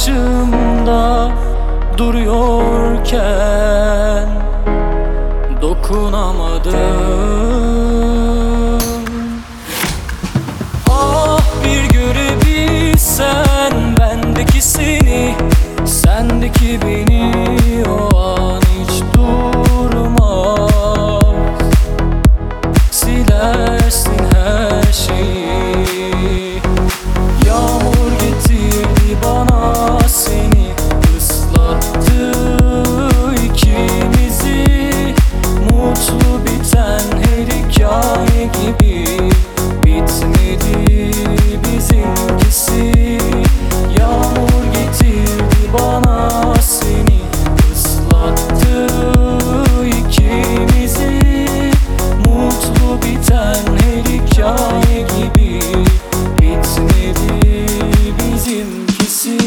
karşımda duruyorken dokunamadım. Ah, bir görebilsen bendeki seni, sendeki beni, o an hiç durmaz. Silersin her şeyi. Yağmur getirdi bana seni, ıslattı ikimizi. Mutlu biten her hikaye gibi bitmedi bizimkisi. Yağmur getirdi bana seni, ıslattı ikimizi. Mutlu biten her hikaye gibi bitmedi bizimkisi.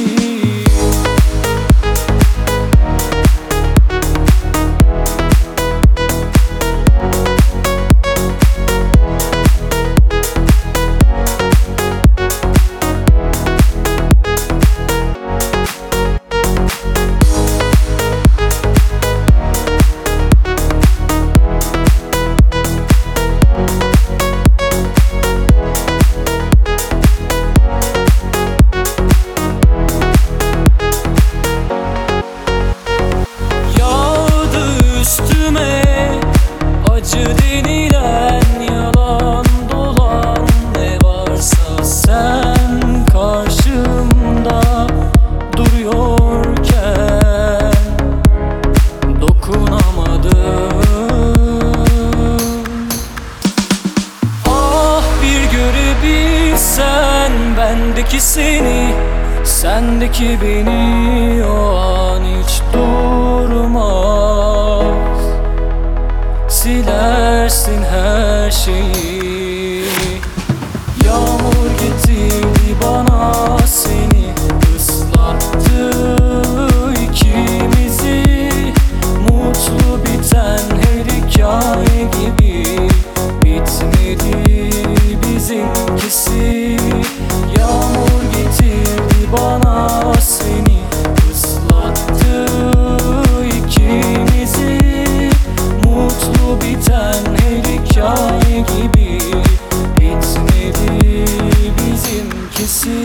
Acı denilen, yalan dolan ne varsa sen karşımda duruyorken dokunamadım. Ah, bir görebilsen bendeki seni, sendeki beni, o an hiç durmaz. Silersin her şeyi. Yağmur getirdi bana seni, ıslattı ikimizi. Mutlu biten her hikaye gibi bitmedi bizimkisi. Yağmur getirdi bana seni, ıslattı ikimizi. Mutlu biten her hikaye gibi bitmedi bizimkisi.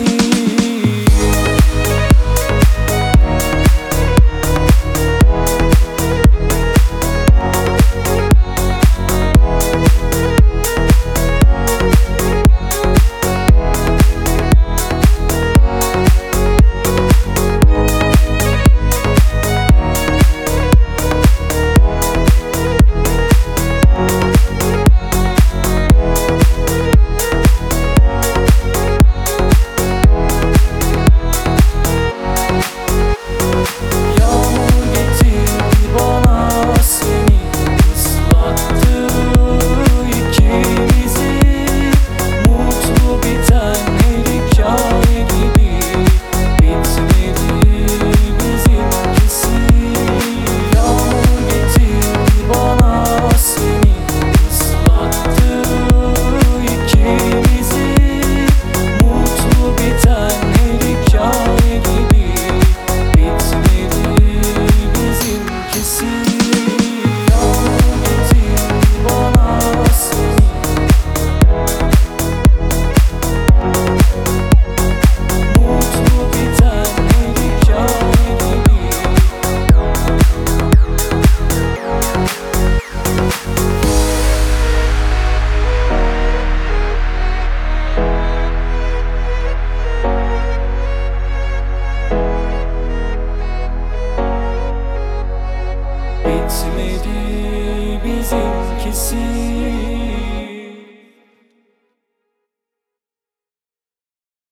Bitmedi bizimkisi.